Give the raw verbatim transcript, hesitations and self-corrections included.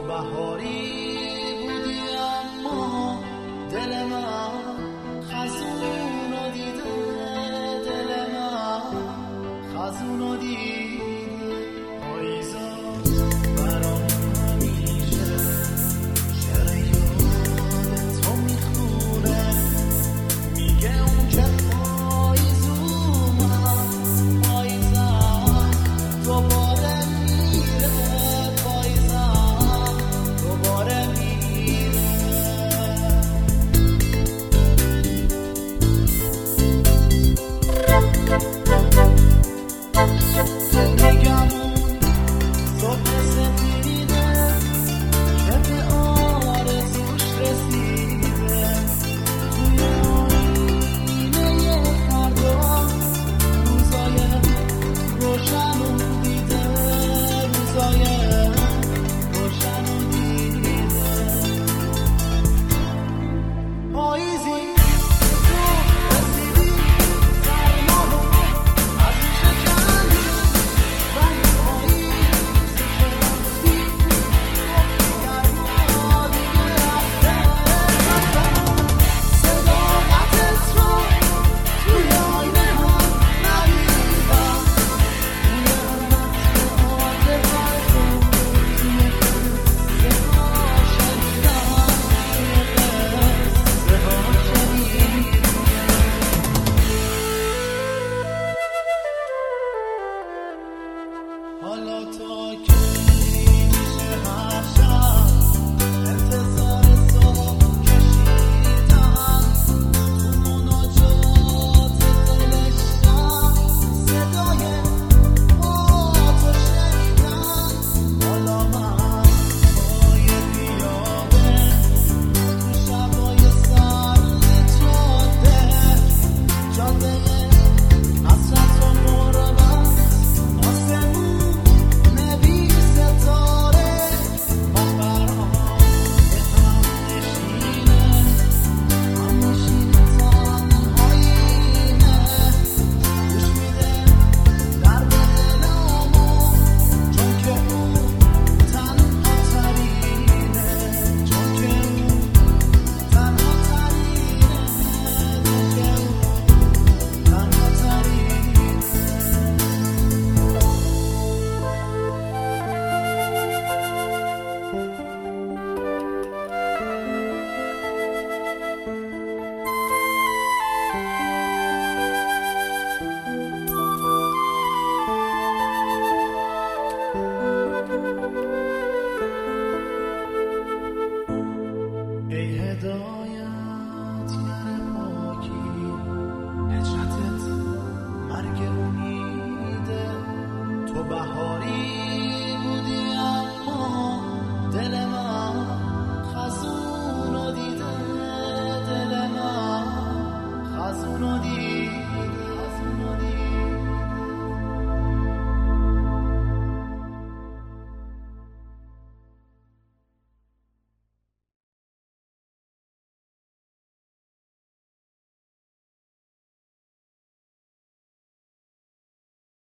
بهاری بودی اما دل من خزونو دیده، دل من خزونو دیده. پاییزا برام همیشه شعر یاد تو میخونه، میگه اون که پاییز اومد، پاییزم دوباره میره، پاییزم دوباره میره. زندگیمون صبح سفیده که به آرزوش رسیده، توی آینه فردا روزای روشن رو دیده، روزای روشن رو دیده. پاییزی تو رسیدی، سرما رو از این شکندی، رنگ پاییز که رفتی گرما دیگه رفته، رفته. صداقتت رو توی آینه هم ندیدم، توی متن عاطفت رو توی قصه ها شنیدم، توی قصه ها شنیدم. حالا تا که میشه هر شب انتظار